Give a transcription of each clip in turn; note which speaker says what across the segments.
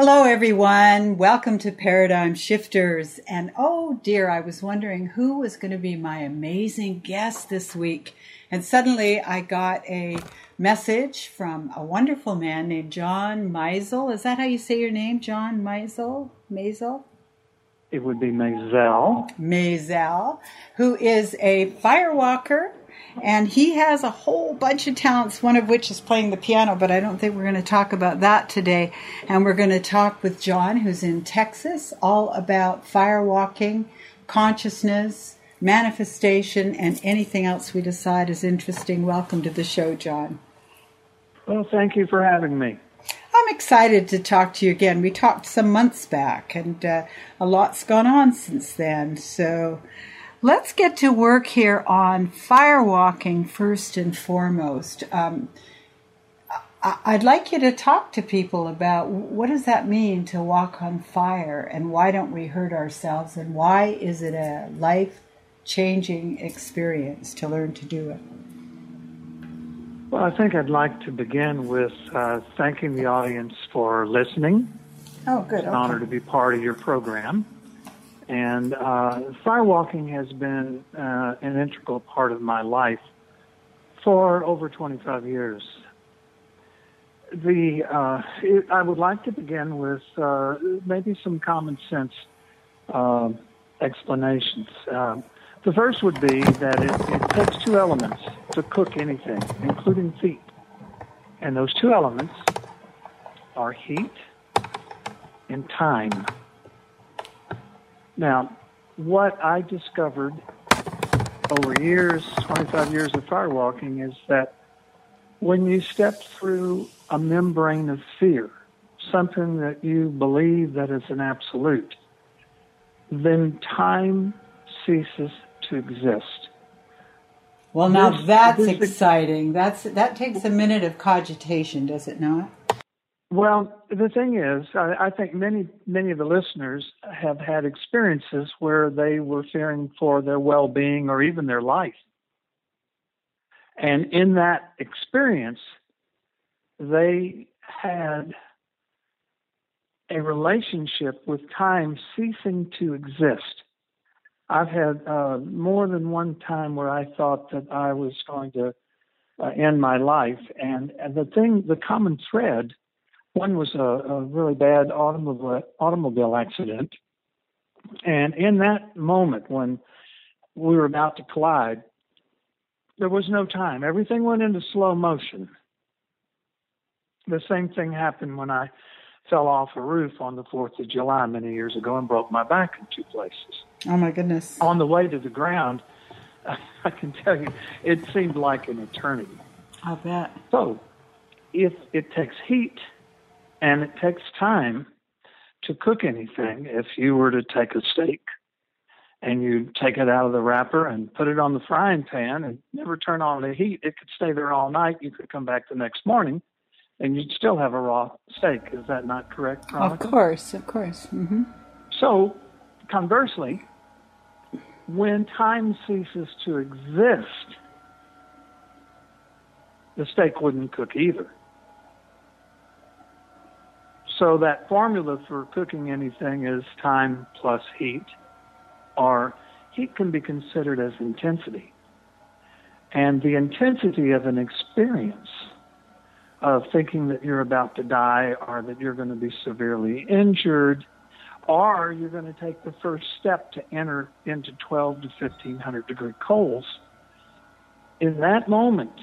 Speaker 1: Hello, everyone. Welcome to Paradigm Shifters. And oh dear, I was wondering who was going to be my amazing guest this week. And suddenly I got a message from a wonderful man named John Meisel. Is that how you say your name, John Meisel? Maisel?
Speaker 2: It would be Maisel.
Speaker 1: Maisel, who is a firewalker. And he has a whole bunch of talents, one of which is playing the piano, but I don't think we're going to talk about that today. And we're going to talk with John, who's in Texas, all about firewalking, consciousness, manifestation, and anything else we decide is interesting. Welcome to the show, John.
Speaker 2: Well, thank you for having me.
Speaker 1: I'm excited to talk to you again. We talked some months back, and a lot's gone on since then, so let's get to work here on firewalking first and foremost. I'd like you to talk to people about what does that mean to walk on fire, and why don't we hurt ourselves, and why is it a life-changing experience to learn to do it?
Speaker 2: Well, I think I'd like to begin with thanking the audience for listening.
Speaker 1: Oh, good.
Speaker 2: It's an honor to be part of your program. And firewalking has been an integral part of my life for over 25 years. I would like to begin with maybe some common sense explanations. The first would be that it takes two elements to cook anything, including feet. And those two elements are heat and time. Now, what I discovered over years, 25 years of firewalking, is that when you step through a membrane of fear, something that you believe that is an absolute, then time ceases to exist.
Speaker 1: Well, now that's exciting. That takes a minute of cogitation, does it not?
Speaker 2: Well, the thing is, I think many of the listeners have had experiences where they were fearing for their well-being or even their life. And in that experience, they had a relationship with time ceasing to exist. I've had more than one time where I thought that I was going to end my life. And the common thread, one was a really bad automobile accident. And in that moment when we were about to collide, there was no time. Everything went into slow motion. The same thing happened when I fell off a roof on the 4th of July many years ago and broke my back in two places.
Speaker 1: Oh, my goodness.
Speaker 2: On the way to the ground, I can tell you, it seemed like an eternity.
Speaker 1: I bet.
Speaker 2: So, if it takes heat and it takes time to cook anything, if you were to take a steak and you take it out of the wrapper and put it on the frying pan and never turn on the heat, it could stay there all night. You could come back the next morning and you'd still have a raw steak. Is that not correct, Veronica?
Speaker 1: Of course. Mm-hmm.
Speaker 2: So, conversely, when time ceases to exist, the steak wouldn't cook either. So that formula for cooking anything is time plus heat, or heat can be considered as intensity. And the intensity of an experience of thinking that you're about to die or that you're going to be severely injured, or you're going to take the first step to enter into 12 to 1500 degree coals, in that moment,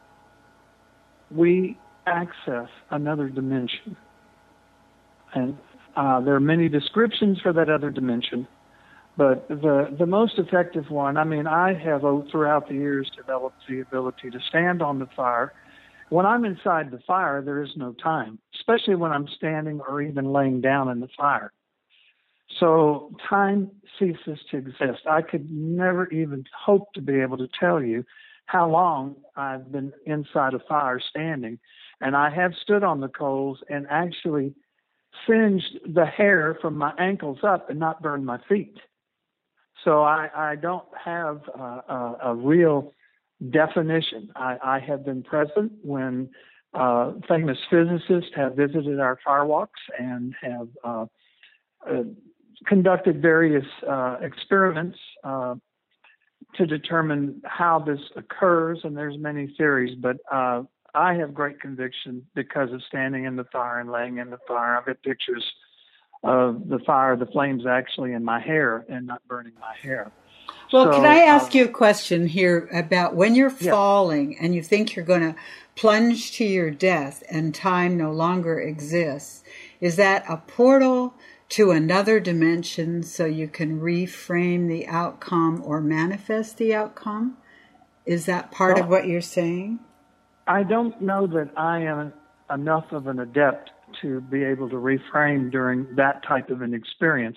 Speaker 2: we access another dimension. And there are many descriptions for that other dimension, but the most effective one, I have throughout the years developed the ability to stand on the fire. When I'm inside the fire, there is no time, especially when I'm standing or even laying down in the fire. So time ceases to exist. I could never even hope to be able to tell you how long I've been inside a fire standing. And I have stood on the coals and actually singed the hair from my ankles up and not burned my feet. So I don't have a real definition. I have been present when Famous physicists have visited our firewalks and have conducted various experiments to determine how this occurs, and there's many theories, but I have great conviction because of standing in the fire and laying in the fire. I've got pictures of the fire, the flames actually in my hair and not burning my hair.
Speaker 1: Well, can I ask you a question here about when you're falling and you think you're going to plunge to your death and time no longer exists? Is that a portal to another dimension so you can reframe the outcome or manifest the outcome? Is that part of what you're saying?
Speaker 2: I don't know that I am enough of an adept to be able to reframe during that type of an experience.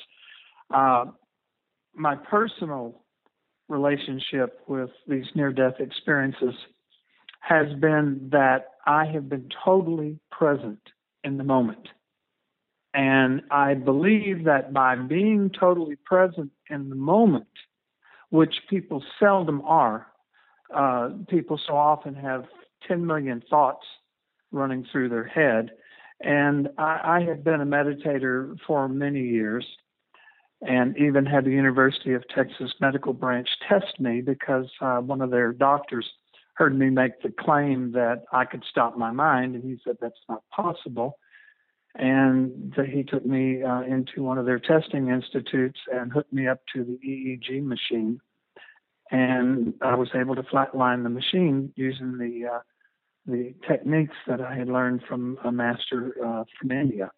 Speaker 2: My personal relationship with these near-death experiences has been that I have been totally present in the moment. And I believe that by being totally present in the moment, which people seldom are, people so often have 10 million thoughts running through their head. And I have been a meditator for many years and even had the University of Texas Medical Branch test me because one of their doctors heard me make the claim that I could stop my mind, and he said that's not possible. And he took me into one of their testing institutes and hooked me up to the EEG machine. And I was able to flatline the machine using the techniques that I had learned from a master from India.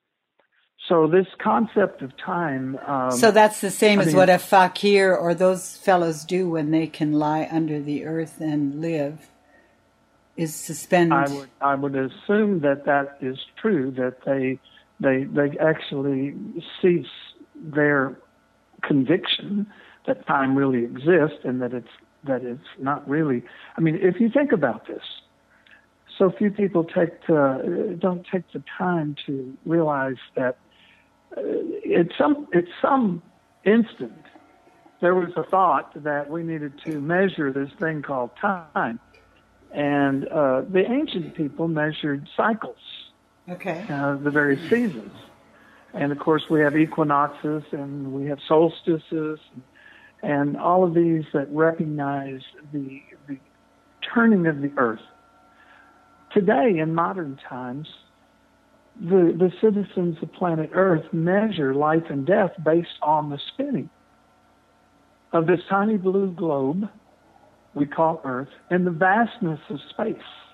Speaker 2: So this concept of time...
Speaker 1: so that's the same as what a fakir or those fellows do when they can lie under the earth and live, is suspend...
Speaker 2: I would assume that is true, that they actually cease their conviction that time really exists and that it's not really... I mean, if you think about this, so few people don't take the time to realize that at some instant there was a thought that we needed to measure this thing called time, and the ancient people measured cycles, the various seasons, and of course we have equinoxes and we have solstices and all of these that recognize the turning of the earth. Today, in modern times, the citizens of planet Earth measure life and death based on the spinning of this tiny blue globe we call Earth and the vastness of space.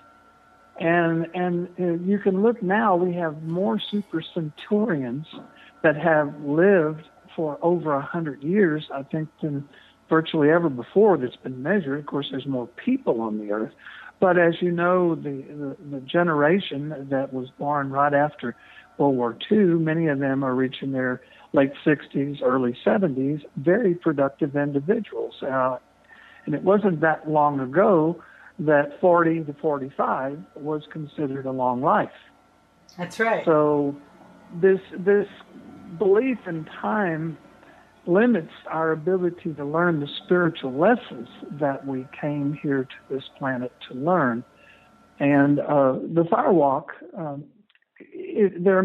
Speaker 2: And you can look now, we have more super centurions that have lived for over 100 years, I think, than virtually ever before that's been measured. Of course, there's more people on the Earth. But as you know, the generation that was born right after World War II, many of them are reaching their late 60s, early 70s, very productive individuals. And it wasn't that long ago that 40 to 45 was considered a long life.
Speaker 1: That's right.
Speaker 2: So this belief in time limits our ability to learn the spiritual lessons that we came here to this planet to learn. And the Firewalk, there are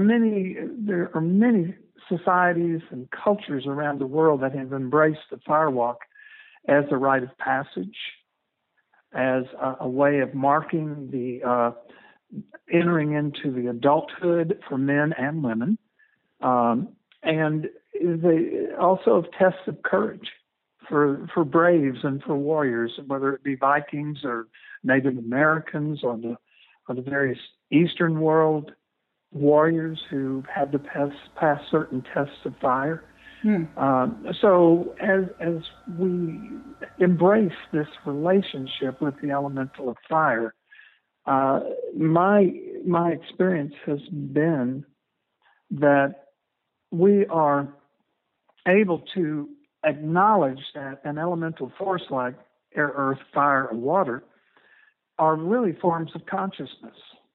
Speaker 2: many societies and cultures around the world that have embraced the Firewalk as a rite of passage, as a way of marking the entering into the adulthood for men and women, and they also have tests of courage for braves and for warriors, whether it be Vikings or Native Americans or the various Eastern world warriors who had to pass certain tests of fire. So as we embrace this relationship with the elemental of fire, my experience has been that we are able to acknowledge that an elemental force like air, earth, fire, and water are really forms of consciousness.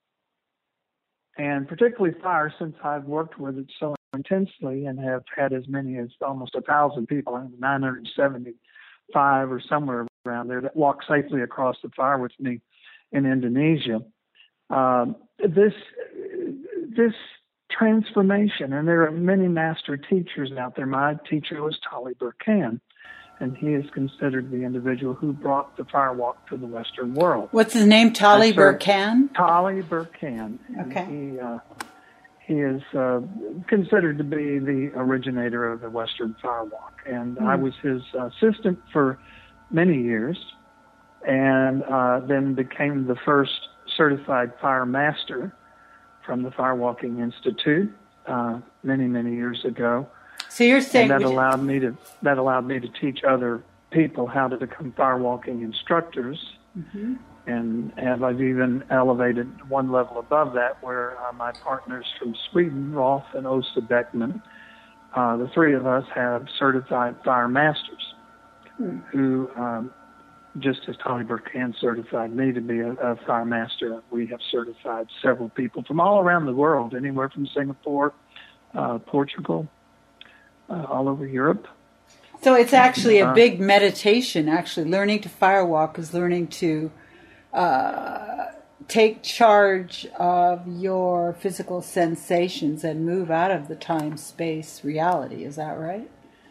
Speaker 2: And particularly fire, since I've worked with it so intensely and have had as many as almost 1,000 people, 975 or somewhere around there, that walk safely across the fire with me in Indonesia. this transformation, and there are many master teachers out there. My teacher was Tali Burkan, and he is considered the individual who brought the firewalk to the Western world.
Speaker 1: What's his name? Tali Burkan?
Speaker 2: Tali Burkan.
Speaker 1: Okay.
Speaker 2: He is considered to be the originator of the Western firewalk, and I was his assistant for many years, and then became the first certified fire master from the Firewalking Institute many years ago.
Speaker 1: So you're saying
Speaker 2: and that allowed me to teach other people how to become firewalking instructors. Mm-hmm. And I've even elevated one level above that, where my partners from Sweden, Rolf and Åsa Beckman, the three of us have certified fire masters who, just as Tali Burkan certified me to be a fire master, we have certified several people from all around the world, anywhere from Singapore, Portugal, all over Europe.
Speaker 1: So it's actually a big meditation. Actually, learning to firewalk is learning to take charge of your physical sensations and move out of the time-space reality. Is that right?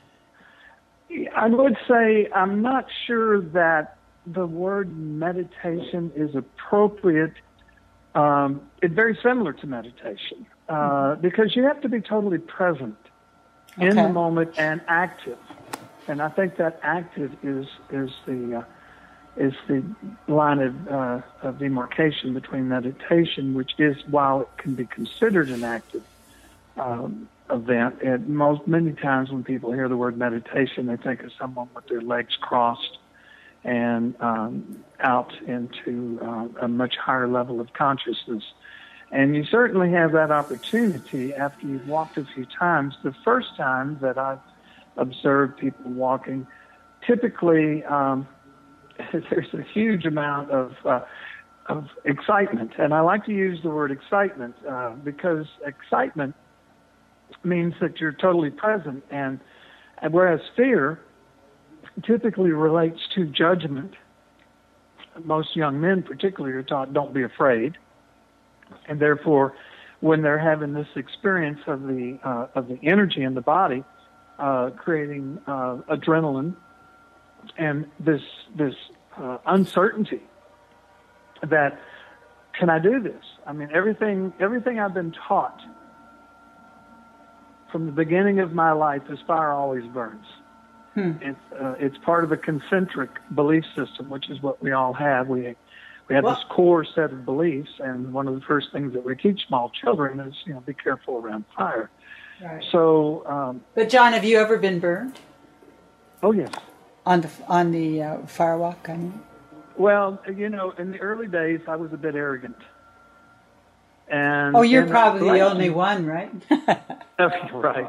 Speaker 2: I would say I'm not sure that the word meditation is appropriate. It's very similar to meditation because you have to be totally present in the moment and active. And I think that active is the line of demarcation between meditation, which is, while it can be considered an active event, many times when people hear the word meditation, they think of someone with their legs crossed and out into a much higher level of consciousness. And you certainly have that opportunity after you've walked a few times. The first time that I've observed people walking, typically there's a huge amount of excitement. And I like to use the word excitement because excitement means that you're totally present, and whereas fear typically relates to judgment. Most young men particularly are taught, don't be afraid, and therefore when they're having this experience of the energy in the body creating adrenaline and this uncertainty that, can I do this? I mean, everything I've been taught from the beginning of my life is fire always burns. It's part of a concentric belief system, which is what we all have. We have this core set of beliefs, and one of the first things that we teach small children is, be careful around fire. Right. So,
Speaker 1: but John, have you ever been burned?
Speaker 2: Oh yes.
Speaker 1: On the firewalk, I mean.
Speaker 2: Well, in the early days, I was a bit arrogant. And
Speaker 1: you're probably the only one, right?
Speaker 2: Right.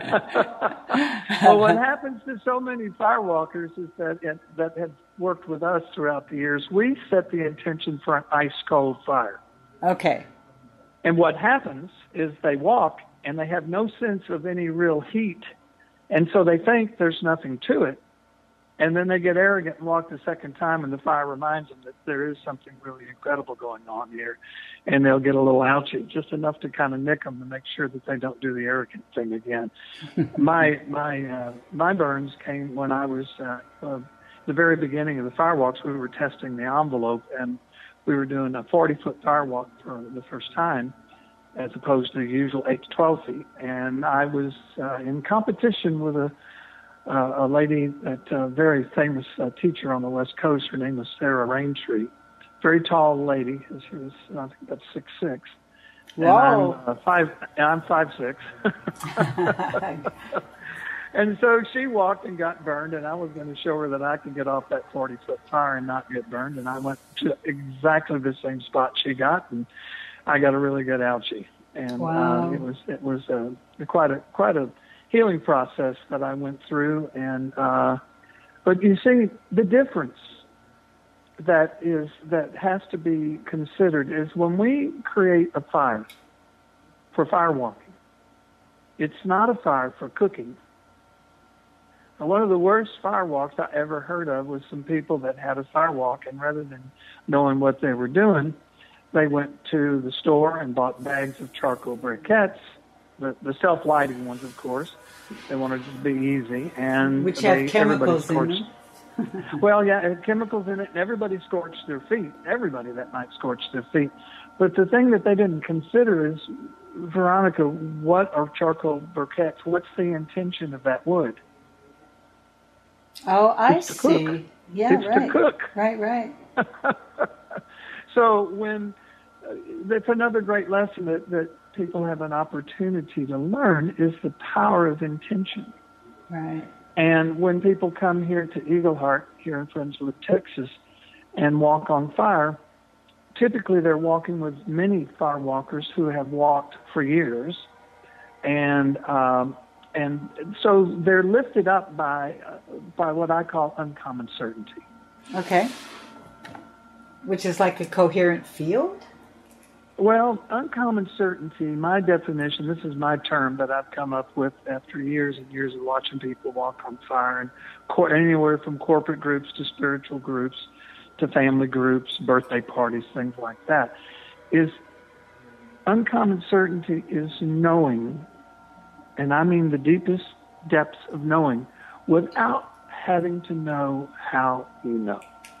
Speaker 2: Well, what happens to so many firewalkers is that have worked with us throughout the years, we set the intention for an ice-cold fire.
Speaker 1: Okay.
Speaker 2: And what happens is they walk, and they have no sense of any real heat, and so they think there's nothing to it. And then they get arrogant and walk the second time, and the fire reminds them that there is something really incredible going on here. And they'll get a little ouchy, just enough to kind of nick them to make sure that they don't do the arrogant thing again. My burns came when I was the very beginning of the firewalks. We were testing the envelope, and we were doing a 40-foot firewalk for the first time, as opposed to the usual 8 to 12 feet. And I was in competition with a lady, a very famous teacher on the West Coast. Her name was Sarah Raintree. Very tall lady. She was, I think, about 6'6".
Speaker 1: Wow.
Speaker 2: And I'm 5'6". And so she walked and got burned, and I was going to show her that I could get off that 40-foot fire and not get burned. And I went to exactly the same spot she got, and I got a really good ouchie. And
Speaker 1: wow.
Speaker 2: It was quite a healing process that I went through. And but you see, the difference that has to be considered is when we create a fire for firewalking, it's not a fire for cooking. Now, one of the worst firewalks I ever heard of was some people that had a firewalk, and rather than knowing what they were doing, They went to the store and bought bags of charcoal briquettes, the self-lighting ones, of course. They wanted it to be easy, and
Speaker 1: which have chemicals in them.
Speaker 2: Well, yeah, it had chemicals in it, and everybody scorched their feet. Everybody that night scorched their feet. But the thing that they didn't consider is, Veronica, what are charcoal briquettes? What's the intention of that wood?
Speaker 1: Oh, I
Speaker 2: it's
Speaker 1: see.
Speaker 2: Cook.
Speaker 1: Yeah,
Speaker 2: it's
Speaker 1: right.
Speaker 2: to cook.
Speaker 1: Right.
Speaker 2: So when that's another great lesson that people have an opportunity to learn is the power of intention.
Speaker 1: Right.
Speaker 2: And when people come here to Eagle Heart, here in Friendswood, Texas, and walk on fire, typically they're walking with many fire walkers who have walked for years, and so they're lifted up by what I call uncommon certainty.
Speaker 1: Okay. Which is like a coherent field?
Speaker 2: Well, uncommon certainty, my definition, this is my term that I've come up with after years and years of watching people walk on fire, and anywhere from corporate groups to spiritual groups to family groups, birthday parties, things like that, is uncommon certainty is knowing, and I mean the deepest depths of knowing, without having to know how you know.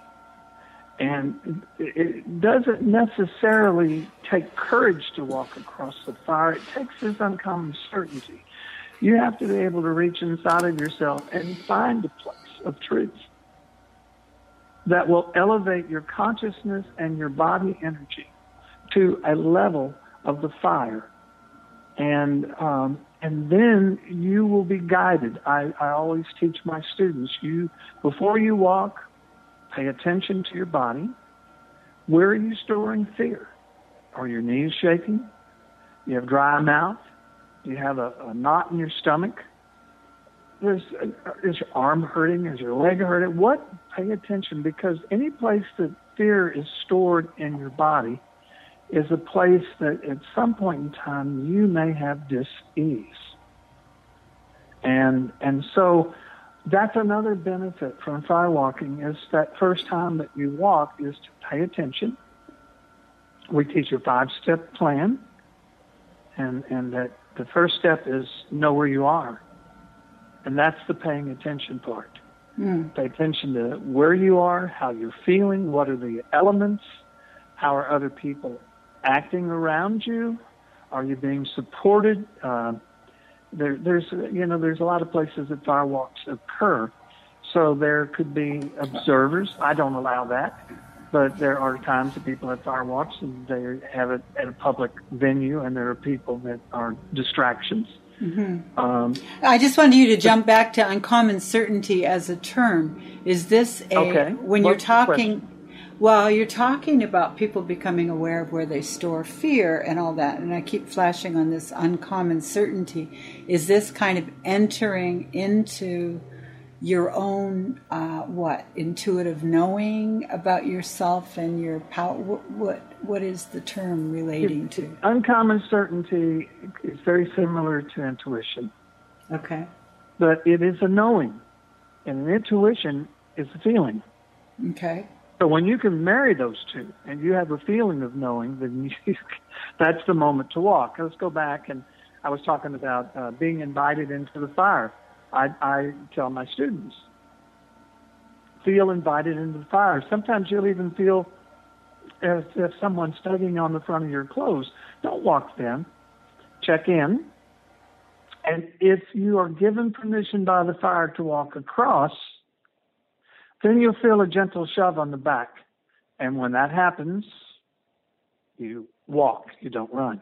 Speaker 2: And it doesn't necessarily take courage to walk across the fire. It takes this uncommon certainty. You have to be able to reach inside of yourself and find a place of truth that will elevate your consciousness and your body energy to a level of the fire. And then you will be guided. I always teach my students, before you walk, pay attention to your body. Where are you storing fear? Are your knees shaking? You have dry mouth? Do you have a knot in your stomach? Is your arm hurting? Is your leg hurting? Pay attention, because any place that fear is stored in your body is a place that at some point in time you may have dis-ease. And so that's another benefit from firewalking, is that first time that you walk is to pay attention. We teach a 5-step plan, and that the first step is know where you are. And that's the paying attention part. Pay attention to where you are, how you're feeling, what are the elements, how are other people acting around you, are you being supported? There's a lot of places that firewalks occur, so there could be observers. I don't allow that, but there are times that people have firewalks and they have it at a public venue, and there are people that are distractions. Mm-hmm.
Speaker 1: I just wanted you to jump back to uncommon certainty as a term. Is this when you're talking? Well, you're talking about people becoming aware of where they store fear and all that, and I keep flashing on this uncommon certainty. Is this kind of entering into your own, intuitive knowing about yourself and your power? What is the term relating to?
Speaker 2: Uncommon certainty is very similar to intuition.
Speaker 1: Okay.
Speaker 2: But it is a knowing, and an intuition is a feeling.
Speaker 1: Okay.
Speaker 2: So when you can marry those two, and you have a feeling of knowing, then that's the moment to walk. Let's go back, and I was talking about being invited into the fire. I tell my students, feel invited into the fire. Sometimes you'll even feel as if someone's tugging on the front of your clothes. Don't walk them. Check in. And if you are given permission by the fire to walk across, then you'll feel a gentle shove on the back. And when that happens, you walk, you don't run.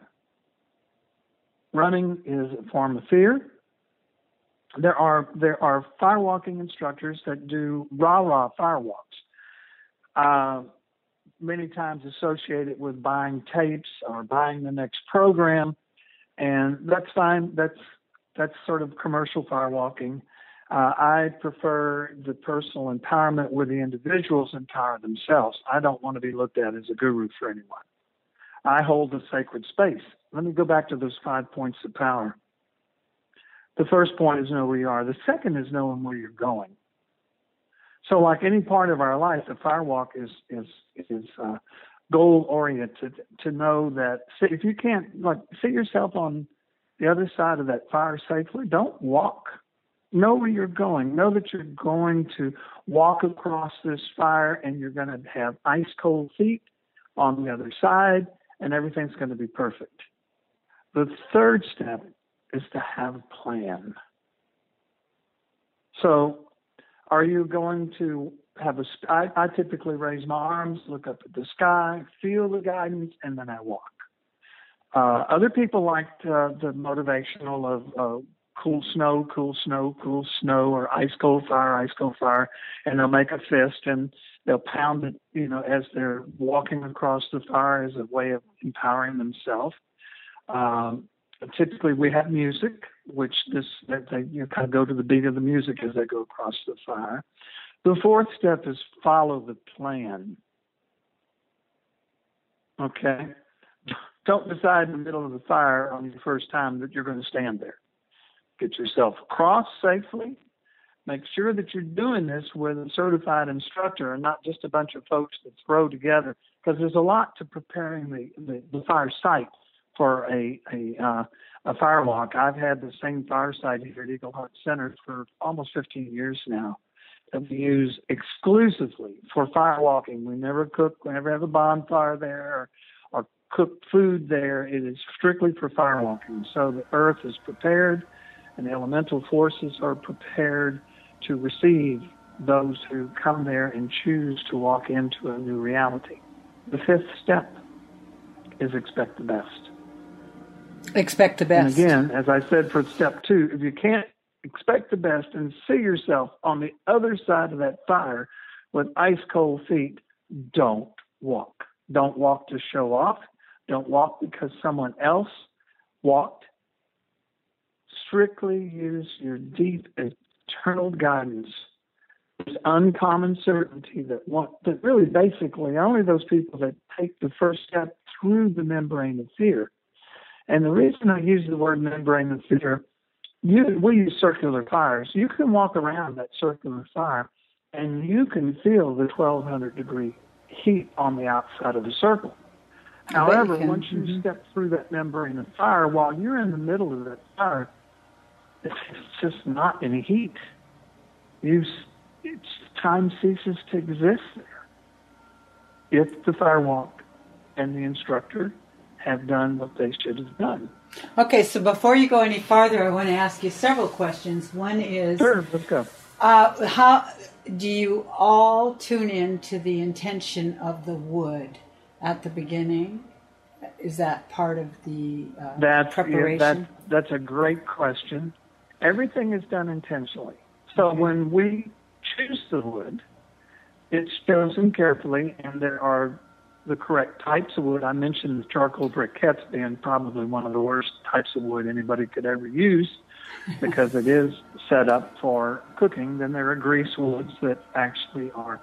Speaker 2: Running is a form of fear. There are firewalking instructors that do rah-rah firewalks, many times associated with buying tapes or buying the next program, and that's fine. That's sort of commercial firewalking. I prefer the personal empowerment where the individuals empower themselves. I don't want to be looked at as a guru for anyone. I hold a sacred space. Let me go back to those 5 points of power. The first point is know where you are. The second is knowing where you're going. So like any part of our life, the firewalk is goal oriented to know that if you can't, like, see yourself on the other side of that fire safely, don't walk. Know where you're going. Know that you're going to walk across this fire and you're going to have ice cold feet on the other side and everything's going to be perfect. The third step is to have a plan. So are you going to have I typically raise my arms, look up at the sky, feel the guidance, and then I walk. Other people like the motivational of cool snow, cool snow, cool snow, or ice cold fire, and they'll make a fist and they'll pound it, as they're walking across the fire as a way of empowering themselves. Typically, we have music, which they kind of go to the beat of the music as they go across the fire. The fourth step is follow the plan. Okay? Don't decide in the middle of the fire on your first time that you're going to stand there. Get yourself across safely. Make sure that you're doing this with a certified instructor and not just a bunch of folks that throw together, because there's a lot to preparing the fire site for a fire walk. I've had the same fire site here at Eagle Heart Center for almost 15 years now that we use exclusively for fire walking. We never cook, we never have a bonfire there or cook food there. It is strictly for fire walking. So the earth is prepared and the elemental forces are prepared to receive those who come there and choose to walk into a new reality. The fifth step is expect the best.
Speaker 1: Expect the best.
Speaker 2: And again, as I said for step 2, if you can't expect the best and see yourself on the other side of that fire with ice cold feet, don't walk. Don't walk to show off. Don't walk because someone else walked. Strictly use your deep eternal guidance. There's uncommon certainty that really basically only those people that take the first step through the membrane of fear. And the reason I use the word membrane of fear, we use circular fires. You can walk around that circular fire and you can feel the 1,200 degree heat on the outside of the circle. However, once you step through that membrane of fire, while you're in the middle of that fire, it's just not any heat. Time ceases to exist there. If the firewalk and the instructor have done what they should have done.
Speaker 1: Okay, so before you go any farther, I want to ask you several questions. One is...
Speaker 2: Sure, let's go.
Speaker 1: How do you all tune in to the intention of the wood at the beginning? Is that part of the preparation?
Speaker 2: That's a great question. Everything is done intentionally. So when we choose the wood, it's chosen carefully, and there are the correct types of wood. I mentioned the charcoal briquettes being probably one of the worst types of wood anybody could ever use because it is set up for cooking. Then there are grease woods that actually are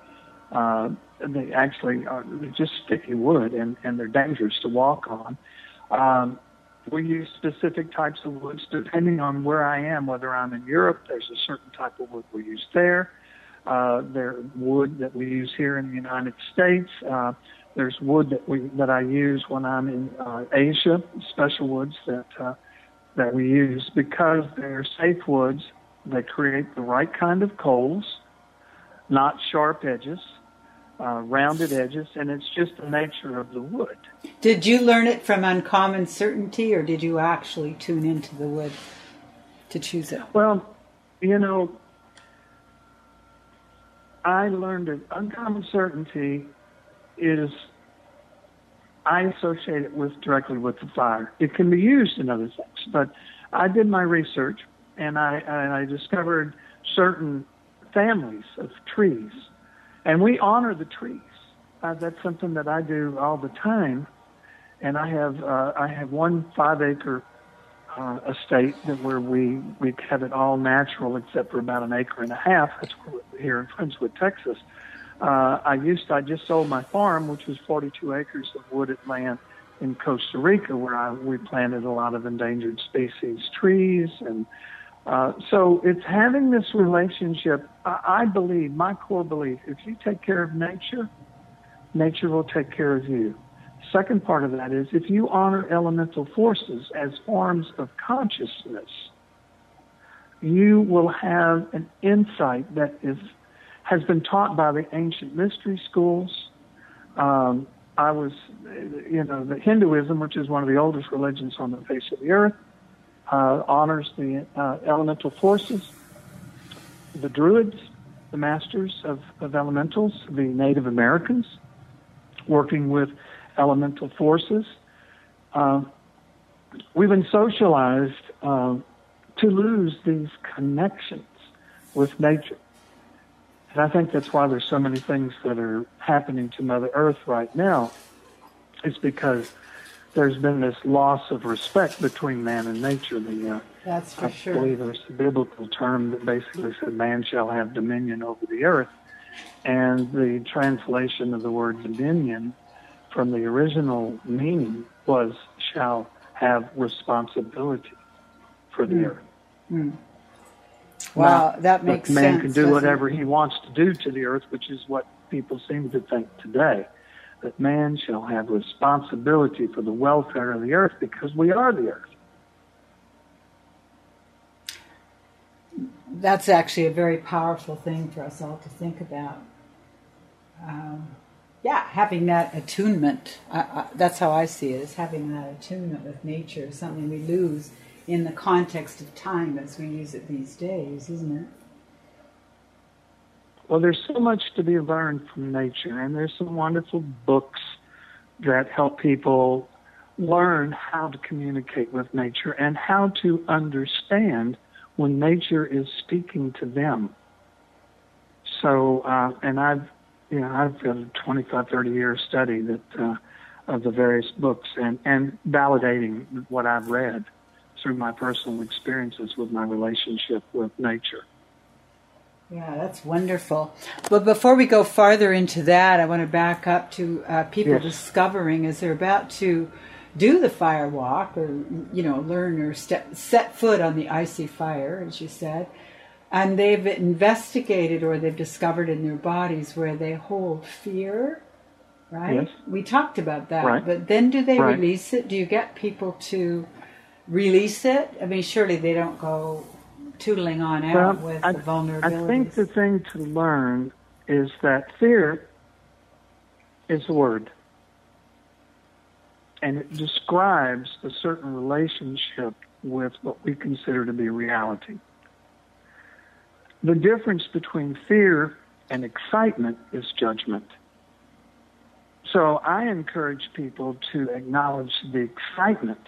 Speaker 2: they're just sticky wood, and they're dangerous to walk on. We use specific types of woods depending on where I am. Whether I'm in Europe, there's a certain type of wood we use there. There's wood that we use here in the United States. There's wood that I use when I'm in Asia, special woods that we use because they're safe woods. They create the right kind of coals, not sharp edges, rounded edges, and it's just the nature of the wood.
Speaker 1: Did you learn it from uncommon certainty, or did you actually tune into the wood to choose it?
Speaker 2: Well, I learned that uncommon certainty is, I associate it directly with the fire. It can be used in other things, but I did my research and I discovered certain families of trees, and we honor the trees. That's something that I do all the time, and I have one 5-acre estate where we have it all natural except for about 1.5 acres. That's here in Friendswood, Texas. I just sold my farm, which was 42 acres of wooded land in Costa Rica, where we planted a lot of endangered species trees. And so it's having this relationship. I believe, my core belief, if you take care of nature, nature will take care of you. Second part of that is if you honor elemental forces as forms of consciousness, you will have an insight that has been taught by the ancient mystery schools. The Hinduism, which is one of the oldest religions on the face of the earth, honors the elemental forces. The Druids, the masters of elementals, the Native Americans, working with elemental forces. We've been socialized to lose these connections with nature. And I think that's why there's so many things that are happening to Mother Earth right now. It's because there's been this loss of respect between man and nature.
Speaker 1: That's for sure.
Speaker 2: I believe there's a biblical term that basically said man shall have dominion over the earth. And the translation of the word dominion from the original meaning was shall have responsibility for the earth.
Speaker 1: Mm. Wow, that makes sense.
Speaker 2: Man can do whatever he wants to do to the earth, which is what people seem to think today. That man shall have responsibility for the welfare of the earth because we are the earth.
Speaker 1: That's actually a very powerful thing for us all to think about. Having that attunement, that's how I see it, is having that attunement with nature is something we lose in the context of time as we use it these days, isn't it?
Speaker 2: Well, there's so much to be learned from nature, and there's some wonderful books that help people learn how to communicate with nature and how to understand when nature is speaking to them. So, and I've got a 25, 30-year study of the various books and validating what I've read through my personal experiences with my relationship with nature.
Speaker 1: Yeah, that's wonderful. But before we go farther into that, I want to back up to people discovering as they're about to do the fire walk or, learn or set foot on the icy fire, as you said, and they've investigated or they've discovered in their bodies where they hold fear, right?
Speaker 2: Yes.
Speaker 1: We talked about that.
Speaker 2: Right.
Speaker 1: But then do they
Speaker 2: Right.
Speaker 1: release it? Do you get people to release it? I mean, surely they don't go tootling on out with the vulnerabilities.
Speaker 2: I think the thing to learn is that fear is a word. And it describes a certain relationship with what we consider to be reality. The difference between fear and excitement is judgment. So I encourage people to acknowledge the excitement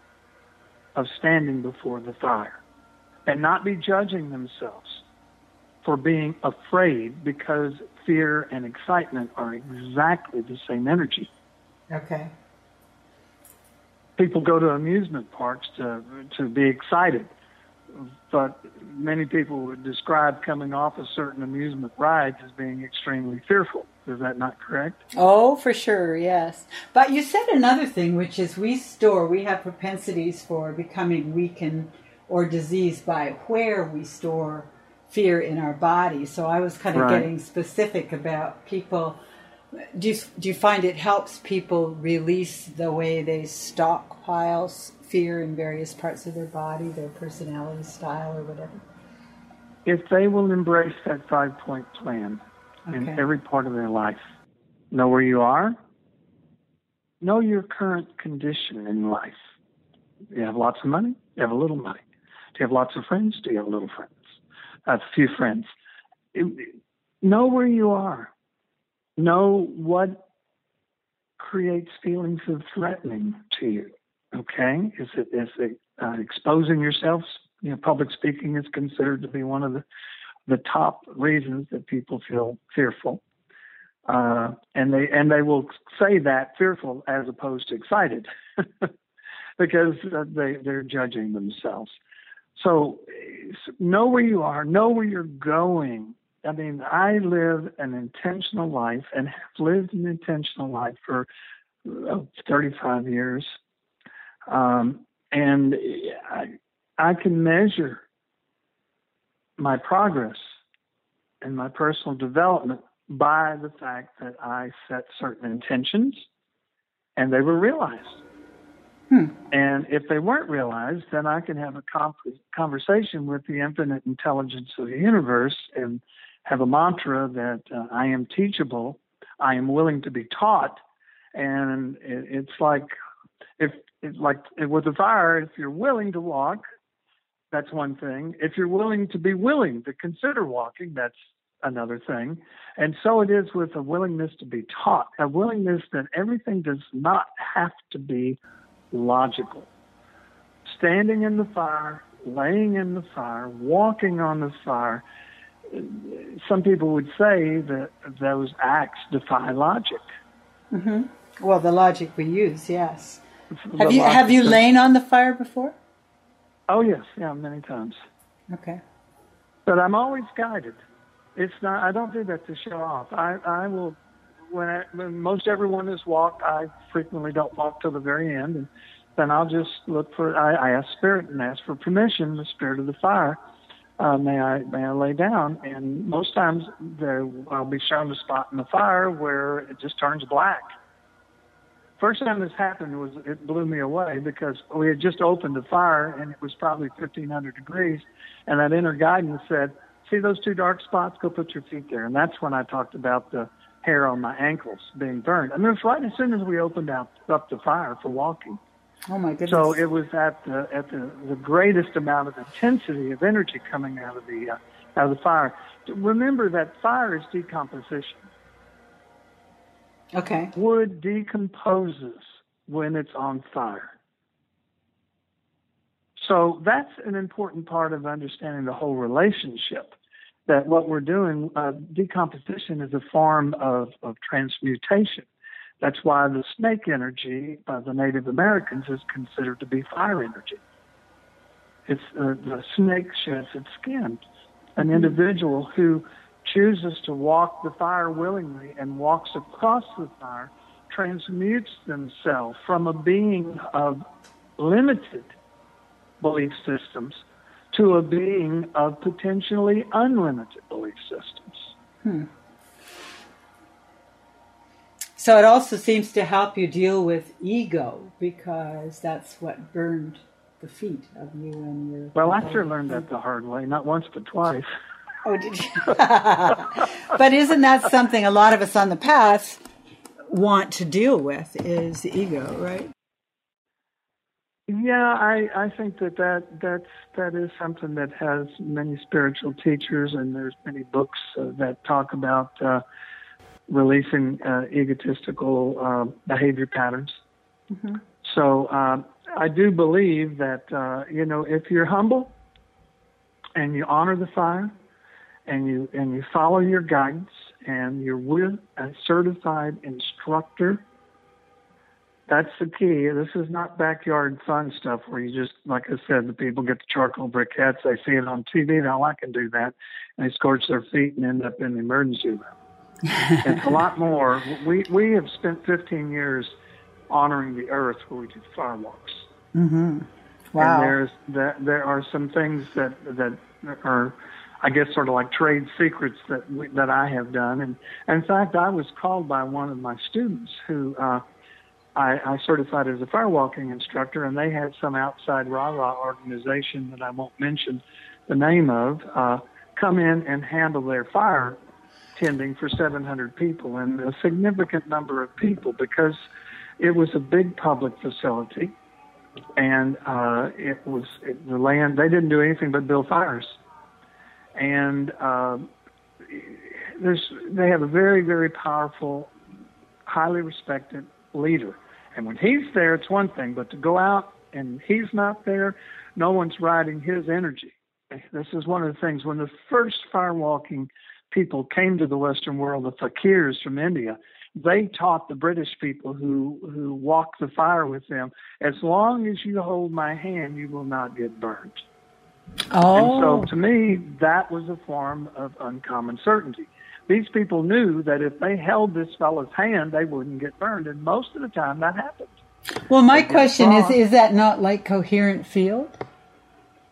Speaker 2: of standing before the fire and not be judging themselves for being afraid, because fear and excitement are exactly the same energy.
Speaker 1: Okay.
Speaker 2: People go to amusement parks to be excited, but many people would describe coming off a certain amusement rides as being extremely fearful. Is that not correct?
Speaker 1: Oh, for sure, yes. But you said another thing, which is we have propensities for becoming weakened or diseased by where we store fear in our body. So I was kind of getting specific about people. Do you find it helps people release the way they stockpile fear in various parts of their body, their personality style or whatever?
Speaker 2: If they will embrace that 5-point plan in every part of their life, know where you are, know your current condition in life. Do you have lots of money? Do you have a little money? Do you have lots of friends? Do you have little friends? A few friends. Know where you are. Know what creates feelings of threatening to you. Okay? Is it exposing yourself? Public speaking is considered to be one of the top reasons that people feel fearful. And they will say that fearful as opposed to excited because they're judging themselves. So know where you are, know where you're going. I mean, I live an intentional life and have lived an intentional life for 35 years. And I can measure my progress and my personal development by the fact that I set certain intentions and they were realized. And if they weren't realized, then I can have a conversation with the infinite intelligence of the universe and have a mantra that I am teachable, I am willing to be taught, and it's like with the fire, if you're willing to walk, that's one thing. If you're willing to consider walking, that's another thing. And so it is with a willingness to be taught, a willingness that everything does not have to be logical. Standing in the fire, laying in the fire, walking on the fire. Some people would say that those acts defy logic.
Speaker 1: Mm-hmm. Well, the logic we use, yes. Have you lain on the fire before?
Speaker 2: Oh yes, yeah, many times.
Speaker 1: Okay.
Speaker 2: But I'm always guided. It's not. I don't do that to show off. I will. When most everyone has walked, I frequently don't walk till the very end, and then I'll just look for. I ask Spirit and ask for permission, the Spirit of the fire. May I lay down? And most times I'll be shown a spot in the fire where it just turns black. First time this happened it blew me away because we had just opened the fire and it was probably 1,500 degrees, and that inner guidance said, "See those two dark spots? Go put your feet there." And that's when I talked about the hair on my ankles being burned. And it was right as soon as we opened up the fire for walking.
Speaker 1: Oh my goodness!
Speaker 2: So it was at the greatest amount of intensity of energy coming out of the fire. Remember that fire is decomposition.
Speaker 1: Okay.
Speaker 2: Wood decomposes when it's on fire. So that's an important part of understanding the whole relationship. That what we're doing, decomposition is a form of transmutation. That's why the snake energy by the Native Americans is considered to be fire energy. It's the snake sheds its skin. An individual who chooses to walk the fire willingly and walks across the fire transmutes themselves from a being of limited belief systems to a being of potentially unlimited belief systems.
Speaker 1: So it also seems to help you deal with ego, because that's what burned the feet of you and your...
Speaker 2: Well, I sure learned that the hard way, not once but twice.
Speaker 1: Oh, did you? But isn't that something a lot of us on the path want to deal with, is the ego, right?
Speaker 2: Yeah, I think that is something that has many spiritual teachers, and there's many books that talk about releasing egotistical behavior patterns. Mm-hmm. So I do believe that if you're humble and you honor the fire and you follow your guidance and you're with a certified instructor. That's the key. This is not backyard fun stuff where you just, like I said, the people get the charcoal briquettes, they see it on TV, now I can do that, and they scorch their feet and end up in the emergency room. It's a lot more. We have spent 15 years honoring the earth where we do fire walks.
Speaker 1: Mm-hmm. Wow.
Speaker 2: And there are some things that are, I guess, sort of like trade secrets that I have done. And in fact, I was called by one of my students who I certified as a firewalking instructor, and they had some outside rah-rah organization that I won't mention the name of come in and handle their fire tending for 700 people, and a significant number of people, because it was a big public facility, and the land, they didn't do anything but build fires. And they have a very, very powerful, highly respected leader. And when he's there, it's one thing, but to go out and he's not there, no one's riding his energy. This is one of the things. When the first firewalking people came to the Western world, the fakirs from India, they taught the British people who walked the fire with them, as long as you hold my hand, you will not get burned.
Speaker 1: Oh.
Speaker 2: And so to me, that was a form of uncommon certainty. These people knew that if they held this fellow's hand, they wouldn't get burned, and most of the time that happened.
Speaker 1: Well, my question is that not like coherent field?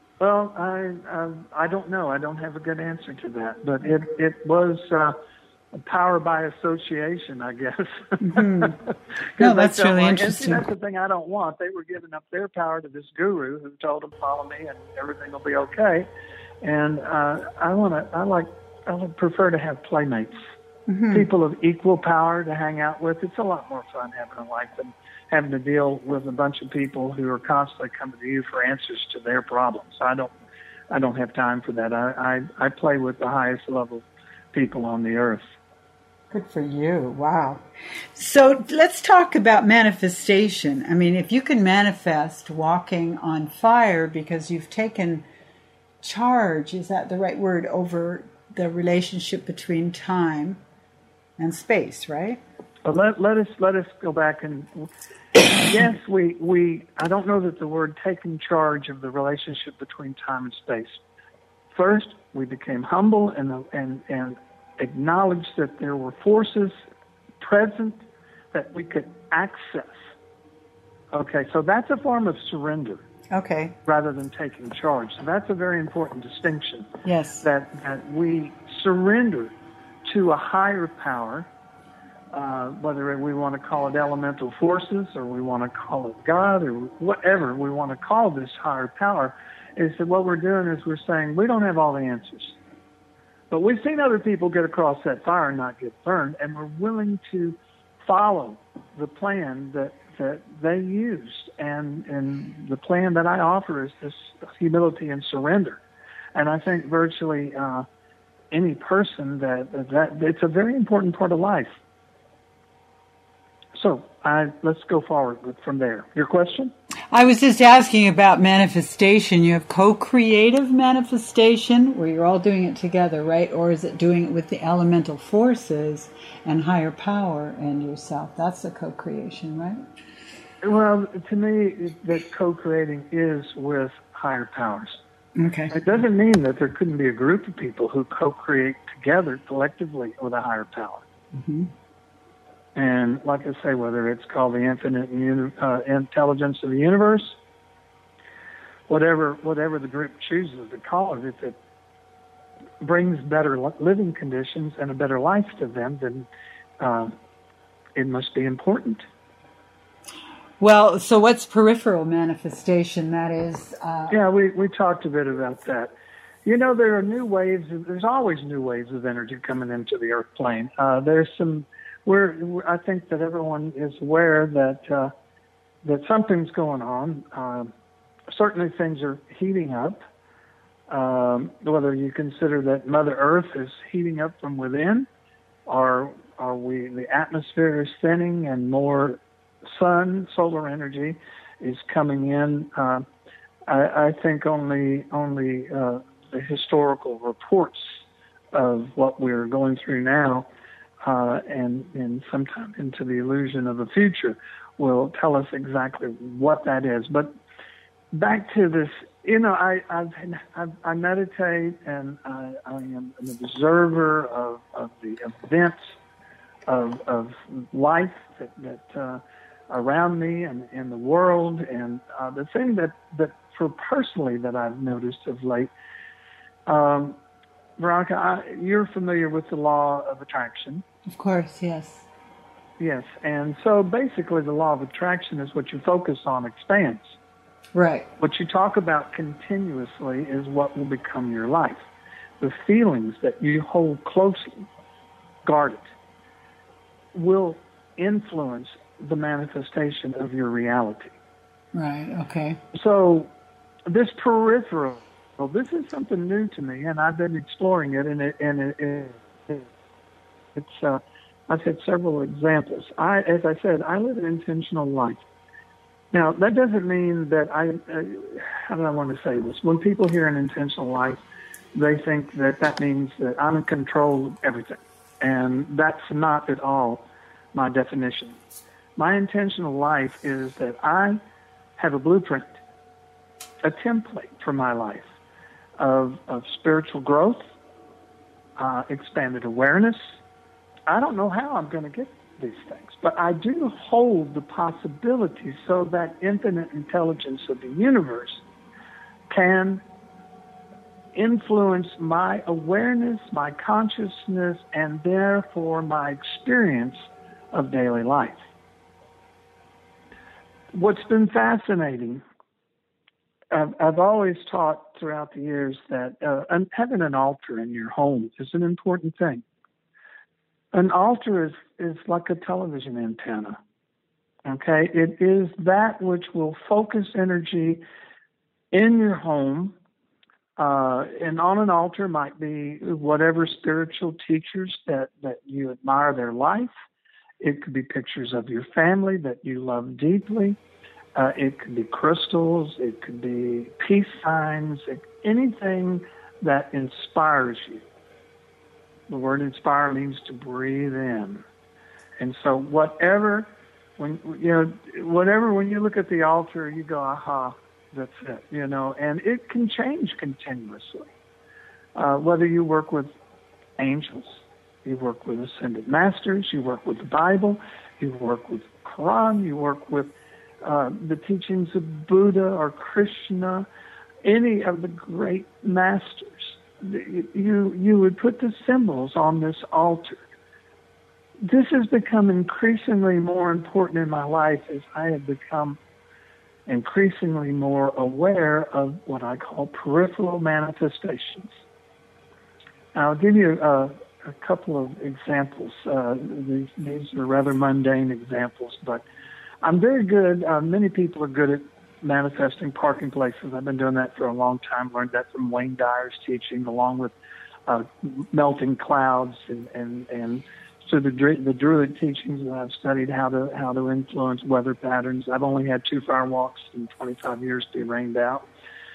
Speaker 2: Well, I don't know. I don't have a good answer to that, but it was power by association, I guess.
Speaker 1: Mm-hmm. No, that's really interesting.
Speaker 2: That's the thing I don't want. They were giving up their power to this guru who told them, follow me and everything will be okay. And I prefer to have playmates, people of equal power to hang out with. It's a lot more fun having a life than having to deal with a bunch of people who are constantly coming to you for answers to their problems. I don't have time for that. I play with the highest level people on the earth.
Speaker 1: Good for you. Wow. So let's talk about manifestation. I mean, if you can manifest walking on fire because you've taken charge, is that the right word, over the relationship between time and space, right?
Speaker 2: But let us go back and yes, we I don't know that the word taking charge of the relationship between time and space. First, we became humble and acknowledged that there were forces present that we could access. Okay, so that's a form of surrender.
Speaker 1: Okay.
Speaker 2: Rather than taking charge. So that's a very important distinction.
Speaker 1: Yes.
Speaker 2: That we surrender to a higher power, whether we want to call it elemental forces or we want to call it God or whatever we want to call this higher power, is that what we're doing is we're saying we don't have all the answers. But we've seen other people get across that fire and not get burned, and we're willing to follow the plan that they used. And the plan that I offer is this humility and surrender. And I think virtually any person that it's a very important part of life. So let's go forward from there. Your question?
Speaker 1: I was just asking about manifestation. You have co-creative manifestation where you're all doing it together, right? Or is it doing it with the elemental forces and higher power and yourself? That's the co-creation, right?
Speaker 2: Well, to me, that co-creating is with higher powers.
Speaker 1: Okay.
Speaker 2: It doesn't mean that there couldn't be a group of people who co-create together collectively with a higher power.
Speaker 1: Mm-hmm.
Speaker 2: And like I say, whether it's called the infinite intelligence of the universe, whatever the group chooses to call it, if it brings better living conditions and a better life to them, then it must be important.
Speaker 1: Well, so what's peripheral manifestation? That is...
Speaker 2: Yeah, we talked a bit about that. You know, there are new waves. There's always new waves of energy coming into the earth plane. There's some... I think that everyone is aware that something's going on. Certainly things are heating up. Whether you consider that Mother Earth is heating up from within, or the atmosphere is thinning and more solar energy is coming in. I think only the historical reports of what we're going through now and sometime into the illusion of the future will tell us exactly what that is. But back to this, you know, I meditate and I am an observer of the events of life that around me and in the world. And the thing that for personally that I've noticed of late, Veronica, you're familiar with the law of attraction.
Speaker 1: Of course, yes.
Speaker 2: Yes, and so basically the law of attraction is what you focus on expands.
Speaker 1: Right.
Speaker 2: What you talk about continuously is what will become your life. The feelings that you hold closely, guarded, will influence the manifestation of your reality.
Speaker 1: Right, okay.
Speaker 2: So this peripheral, this is something new to me, and I've been exploring it, it's I've had several examples. As I said, I live an intentional life. Now, that doesn't mean that how do I want to say this? When people hear an intentional life, they think that means that I'm in control of everything. And that's not at all my definition. My intentional life is that I have a blueprint, a template for my life of spiritual growth, expanded awareness. I don't know how I'm going to get these things, but I do hold the possibility so that infinite intelligence of the universe can influence my awareness, my consciousness, and therefore my experience of daily life. What's been fascinating, I've always taught throughout the years that having an altar in your home is an important thing. An altar is like a television antenna. Okay? It is that which will focus energy in your home. And on an altar might be whatever spiritual teachers that you admire their life. It could be pictures of your family that you love deeply. It could be crystals. It could be peace signs. Anything that inspires you. The word inspire means to breathe in. And so whatever, when you look at the altar, you go, aha, that's it, and it can change continuously. Whether you work with angels, you work with ascended masters, you work with the Bible, you work with Quran, you work with the teachings of Buddha or Krishna, any of the great masters, you would put the symbols on this altar. This has become increasingly more important in my life as I have become increasingly more aware of what I call peripheral manifestations. I'll give you a couple of examples. These are rather mundane examples, but I'm very good. Many people are good at manifesting parking places. I've been doing that for a long time. Learned that from Wayne Dyer's teaching, along with melting clouds and so the Druid teachings that I've studied how to influence weather patterns. I've only had 2 fire walks in 25 years to be rained out,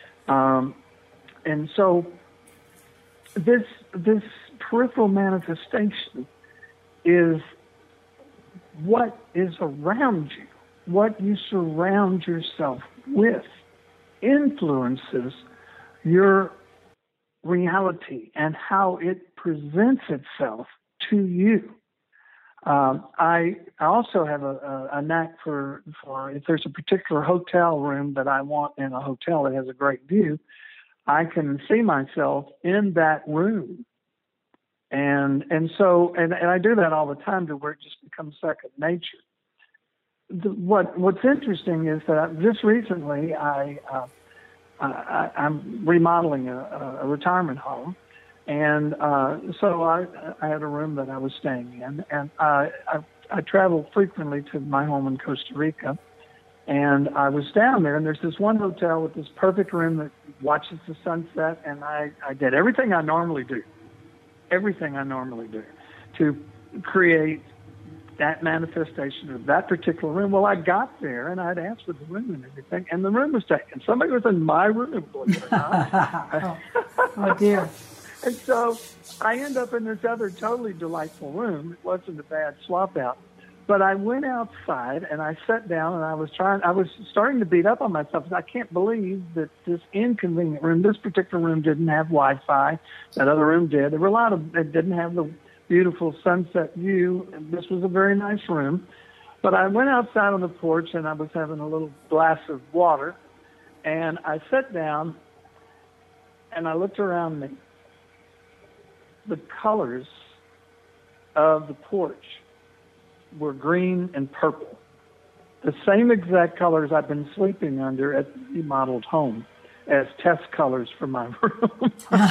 Speaker 2: and so this peripheral manifestation is what is around you, what you surround yourself with, influences your reality and how it presents itself to you. I also have a knack for if there's a particular hotel room that I want in a hotel that has a great view, I can see myself in that room. And so I do that all the time to where it just becomes second nature. What's interesting is that just recently I'm remodeling a retirement home. And so I had a room that I was staying in, and I travel frequently to my home in Costa Rica, and I was down there, and there's this one hotel with this perfect room that watches the sunset, and I did everything I normally do to create that manifestation of that particular room. Well, I got there, and I'd asked for the room and everything, and the room was taken. Somebody was in my room, believe it or not.
Speaker 1: Oh, dear.
Speaker 2: And so I end up in this other totally delightful room. It wasn't a bad swap out. But I went outside and I sat down and I was starting to beat up on myself. I can't believe that this inconvenient room, this particular room didn't have Wi-Fi. That other room did. There were it didn't have the beautiful sunset view. This was a very nice room. But I went outside on the porch and I was having a little glass of water. And I sat down and I looked around me. The colors of the porch were green and purple, the same exact colors I've been sleeping under at the remodeled home as test colors for my room.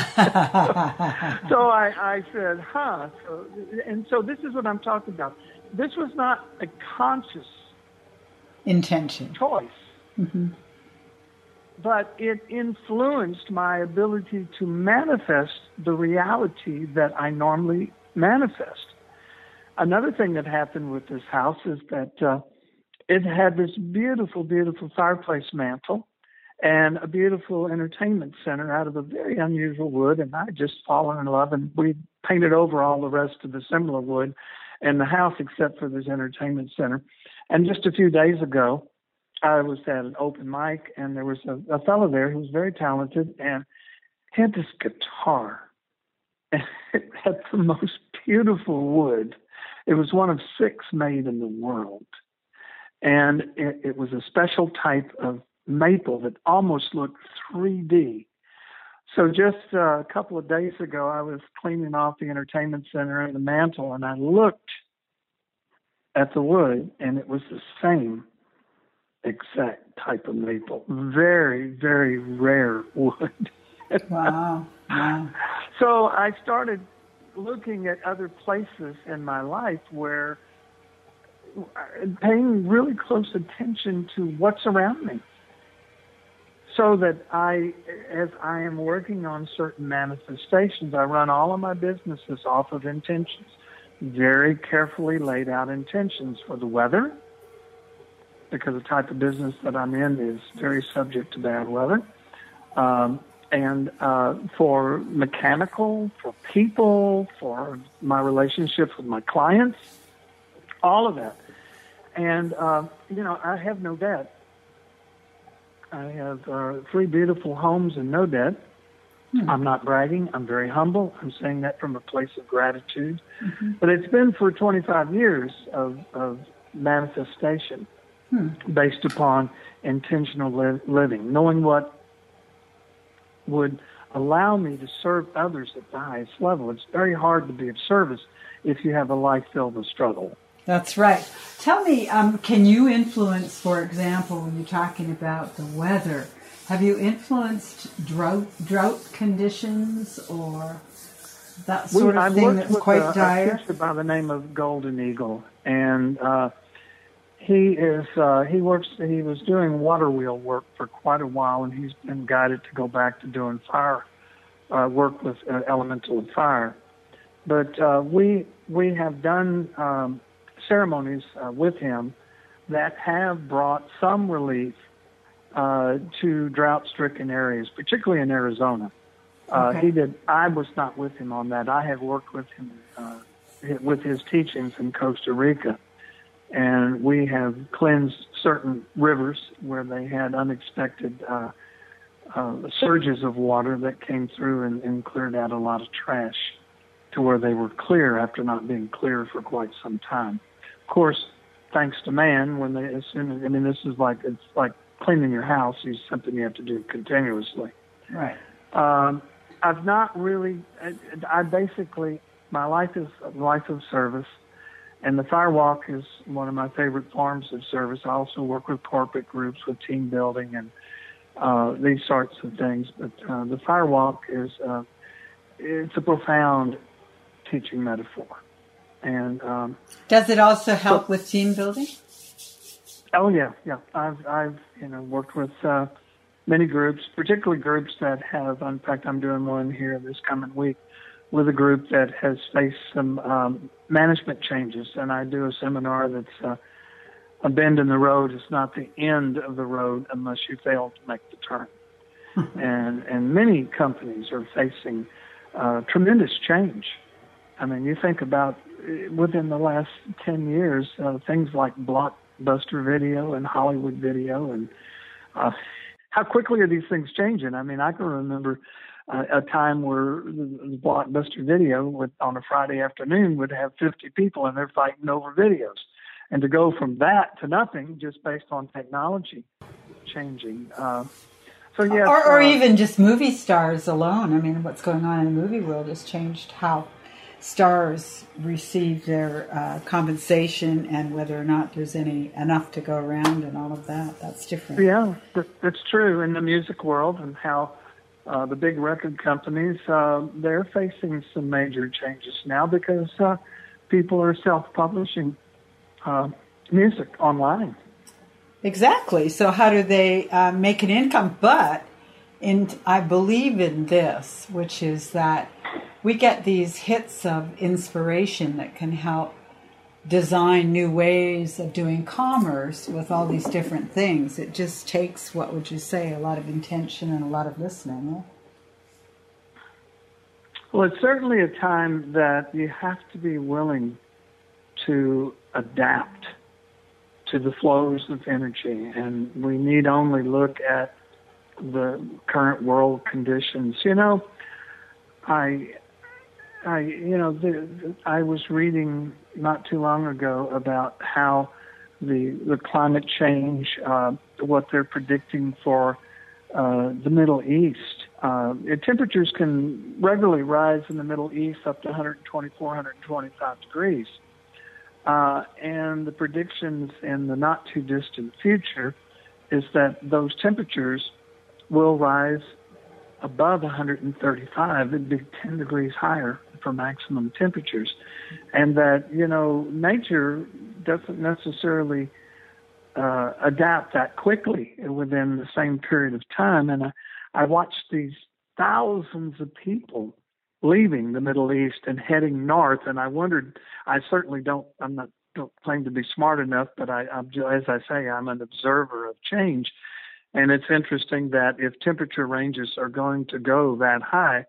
Speaker 2: So I said, so this is what I'm talking about. This was not a conscious
Speaker 1: intention
Speaker 2: choice.
Speaker 1: Mm-hmm.
Speaker 2: But it influenced my ability to manifest the reality that I normally manifest. Another thing that happened with this house is that it had this beautiful, beautiful fireplace mantle and a beautiful entertainment center out of a very unusual wood, and I just fallen in love, and we painted over all the rest of the similar wood in the house except for this entertainment center. And just a few days ago, I was at an open mic, and there was a fellow there who was very talented, and he had this guitar. And it had the most beautiful wood. It was one of 6 made in the world. And it was a special type of maple that almost looked 3D. So just a couple of days ago, I was cleaning off the entertainment center and the mantle, and I looked at the wood, and it was the same exact type of maple. Very, very rare wood.
Speaker 1: Wow. Wow.
Speaker 2: So I started looking at other places in my life where paying really close attention to what's around me. So that as I am working on certain manifestations, I run all of my businesses off of intentions, very carefully laid out intentions for the weather, because the type of business that I'm in is very subject to bad weather, and for mechanical, for people, for my relationships with my clients, all of that. And, I have no debt. I have 3 beautiful homes and no debt. I'm not bragging. I'm very humble. I'm saying that from a place of gratitude. Mm-hmm. But it's been for 25 years of manifestation based upon intentional living, knowing what would allow me to serve others at the highest level. It's very hard to be of service if you have a life filled with struggle.
Speaker 1: That's right. Tell me, can you influence, for example, when you're talking about the weather, have you influenced drought conditions or that sort of thing that's quite dire?
Speaker 2: A teacher by the name of Golden Eagle, and he was doing water wheel work for quite a while, and he's been guided to go back to doing fire work with elemental and fire. But we have done ceremonies with him that have brought some relief to drought-stricken areas, particularly in Arizona. Okay. I was not with him on that. I have worked with him with his teachings in Costa Rica, and we have cleansed certain rivers where they had unexpected surges of water that came through and cleared out a lot of trash to where they were clear after not being clear for quite some time. Of course, thanks to man, this is it's like cleaning your house is something you have to do continuously.
Speaker 1: Right.
Speaker 2: I've not really, my life is a life of service, and the Firewalk is one of my favorite forms of service. I also work with corporate groups with team building and these sorts of things, but the Firewalk is, it's a profound teaching metaphor. And
Speaker 1: does it also help with team building?
Speaker 2: Oh yeah. I've worked with many groups, particularly groups that have. In fact, I'm doing one here this coming week with a group that has faced some management changes, and I do a seminar that's a bend in the road is not the end of the road unless you fail to make the turn. And many companies are facing tremendous change. I mean, you think about within the last 10 years, things like Blockbuster Video and Hollywood Video, and how quickly are these things changing? I mean, I can remember a time where the Blockbuster Video on a Friday afternoon would have 50 people and they're fighting over videos. And to go from that to nothing just based on technology changing. Or
Speaker 1: even just movie stars alone. I mean, what's going on in the movie world has changed how stars receive their compensation and whether or not there's enough to go around and all of that. That's different.
Speaker 2: Yeah, that's true. In the music world and how the big record companies, they're facing some major changes now because people are self-publishing music online.
Speaker 1: Exactly. So how do they make an income? But I believe in this, which is that we get these hits of inspiration that can help design new ways of doing commerce with all these different things. It just takes, what would you say, a lot of intention and a lot of listening. Yeah?
Speaker 2: Well, it's certainly a time that you have to be willing to adapt to the flows of energy, and we need only look at the current world conditions. I was reading not too long ago about how the climate change, what they're predicting for the Middle East, Temperatures can regularly rise in the Middle East up to 124, 125 degrees. And the predictions in the not too distant future is that those temperatures will rise above 135. It'd be 10 degrees higher for maximum temperatures. And that, nature doesn't necessarily adapt that quickly within the same period of time. And I watched these thousands of people leaving the Middle East and heading north, and I wondered. I certainly don't claim to be smart enough, but I'm as I say, I'm an observer of change, and it's interesting that if temperature ranges are going to go that high,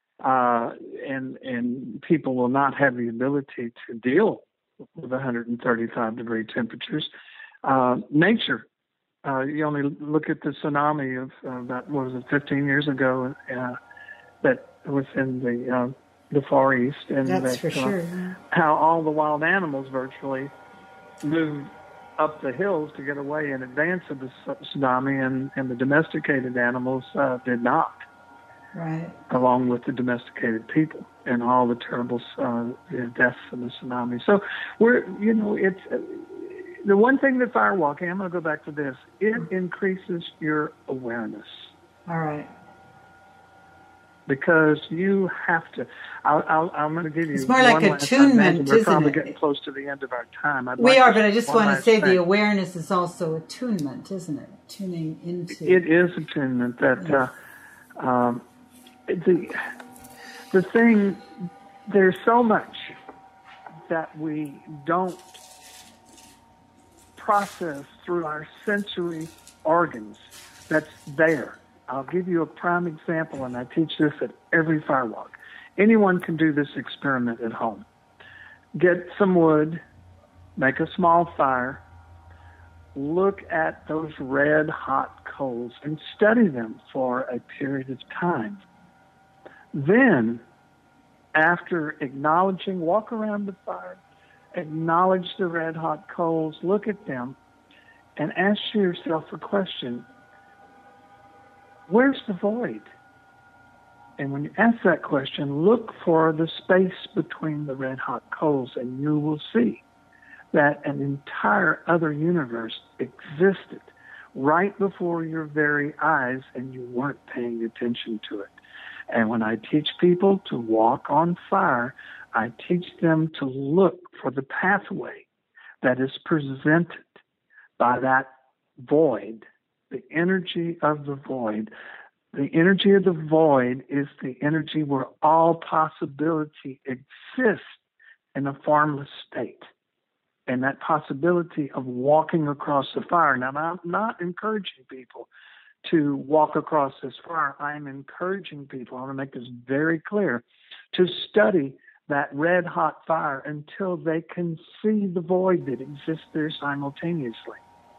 Speaker 2: and people will not have the ability to deal with 135 degree temperatures, nature. You only look at the tsunami of about 15 years ago that was in the Far East, and
Speaker 1: that's for sure.
Speaker 2: How all the wild animals virtually moved up the hills to get away in advance of the tsunami, and the domesticated animals did not.
Speaker 1: Right.
Speaker 2: Along with the domesticated people and all the terrible deaths in the tsunami. So it's the one thing that firewalking, I'm going to go back to this, it increases your awareness.
Speaker 1: All right.
Speaker 2: Because you have to, I'm going to give you.
Speaker 1: It's more like attunement, isn't it?
Speaker 2: We're probably getting close to the end of our time.
Speaker 1: But I just want to say the awareness is also attunement, isn't it? Tuning into.
Speaker 2: It is attunement that the thing. There's so much that we don't process through our sensory organs that's there. I'll give you a prime example, and I teach this at every firewalk. Anyone can do this experiment at home. Get some wood, make a small fire, look at those red hot coals and study them for a period of time. Then, after acknowledging, walk around the fire, acknowledge the red hot coals, look at them, and ask yourself a question. Where's the void? And when you ask that question, look for the space between the red hot coals, and you will see that an entire other universe existed right before your very eyes, and you weren't paying attention to it. And when I teach people to walk on fire, I teach them to look for the pathway that is presented by that void, the energy of the void. The energy of the void is the energy where all possibility exists in a formless state. And that possibility of walking across the fire. Now, I'm not encouraging people to walk across this fire. I'm encouraging people, I want to make this very clear, to study that red hot fire until they can see the void that exists there simultaneously.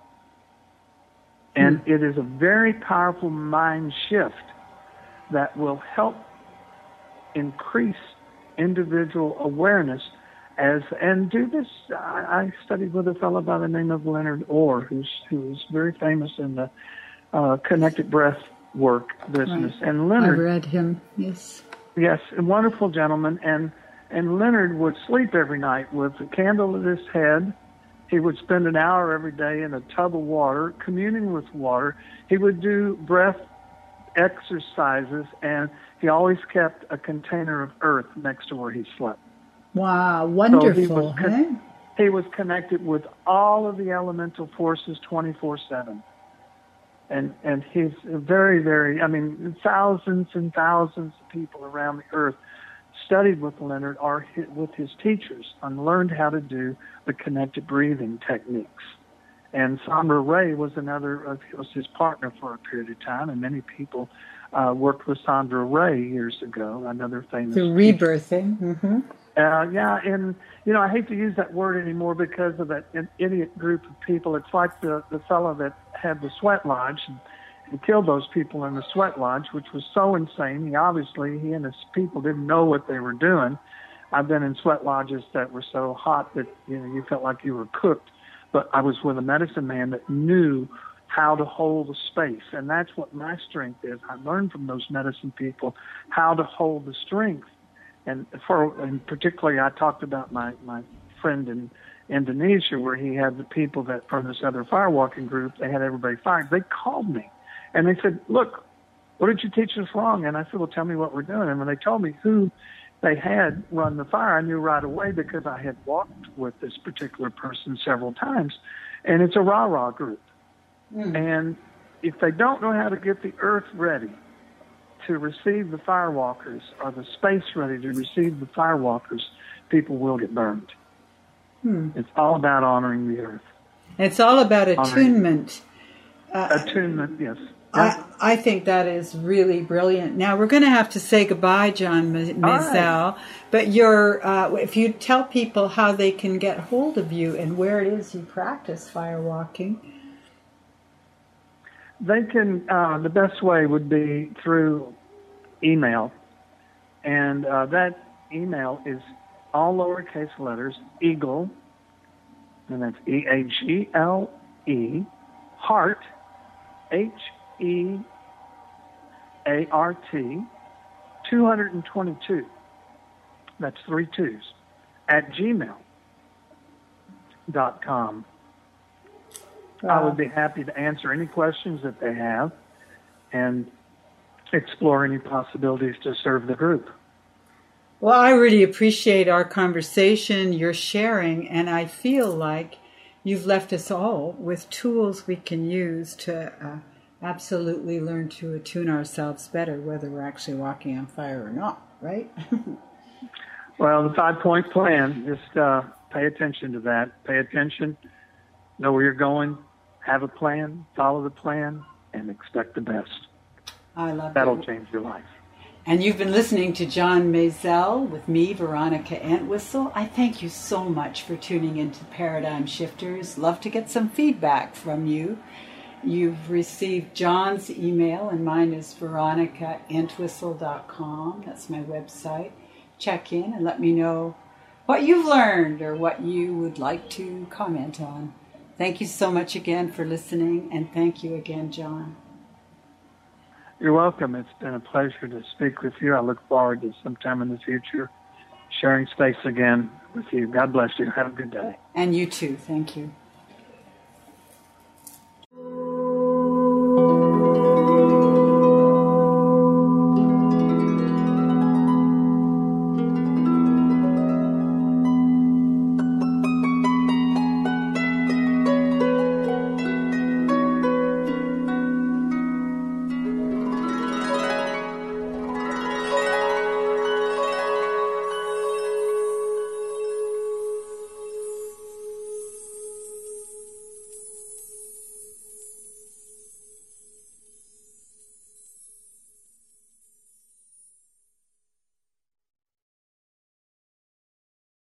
Speaker 2: And it is a very powerful mind shift that will help increase individual awareness. And do this. I studied with a fellow by the name of Leonard Orr, who's very famous in the connected breath work business.
Speaker 1: Right.
Speaker 2: And Leonard,
Speaker 1: I read him. Yes,
Speaker 2: a wonderful gentleman. And Leonard would sleep every night with a candle at his head. He would spend an hour every day in a tub of water, communing with water. He would do breath exercises, and he always kept a container of earth next to where he slept.
Speaker 1: Wow, wonderful.
Speaker 2: So he was connected with all of the elemental forces 24/7. And he's very, very, thousands and thousands of people around the earth studied with Leonard or with his teachers and learned how to do the connected breathing techniques. And Sandra Ray was his partner for a period of time, and many people worked with Sandra Ray years ago, another famous
Speaker 1: the rebirthing. Mm-hmm.
Speaker 2: And I hate to use that word anymore because of that idiot group of people. It's like the fellow that had the sweat lodge and killed those people in the sweat lodge, which was so insane. He and his people didn't know what they were doing. I've been in sweat lodges that were so hot that you felt like you were cooked. But I was with a medicine man that knew how to hold a space. And that's what my strength is. I learned from those medicine people how to hold the strength. And particularly, I talked about my friend in Indonesia, where he had the people that from this other firewalking group, they had everybody fired. They called me and they said, look, what did you teach us wrong? And I said, well, tell me what we're doing. And when they told me who they had run the fire, I knew right away because I had walked with this particular person several times. And it's a rah-rah group. And if they don't know how to get the earth ready to receive the firewalkers, or the space ready to receive the firewalkers, people will get burned. It's all about honoring the earth.
Speaker 1: It's all about attunement.
Speaker 2: Attunement, yes.
Speaker 1: I think that is really brilliant. Now, we're going to have to say goodbye, John Maisel, but if you tell people how they can get hold of you and where it is you practice firewalking.
Speaker 2: They can, the best way would be through email. And that email is all lowercase letters, Eagle, and that's Eagle, Heart, HEART, 222. That's 3 2s, at gmail.com. I would be happy to answer any questions that they have and explore any possibilities to serve the group.
Speaker 1: Well, I really appreciate our conversation, your sharing, and I feel like you've left us all with tools we can use to absolutely learn to attune ourselves better, whether we're actually walking on fire or not, right?
Speaker 2: Well, the 5-point plan, just pay attention to that. Pay attention, know where you're going, have a plan, follow the plan, and expect the best.
Speaker 1: I love that.
Speaker 2: That'll change your life.
Speaker 1: And you've been listening to John Maisel with me, Veronica Entwistle. I thank you so much for tuning into Paradigm Shifters. Love to get some feedback from you. You've received John's email, and mine is veronicaentwistle.com. That's my website. Check in and let me know what you've learned or what you would like to comment on. Thank you so much again for listening, and thank you again, John.
Speaker 2: You're welcome. It's been a pleasure to speak with you. I look forward to sometime in the future sharing space again with you. God bless you. Have a good day.
Speaker 1: And you too. Thank you.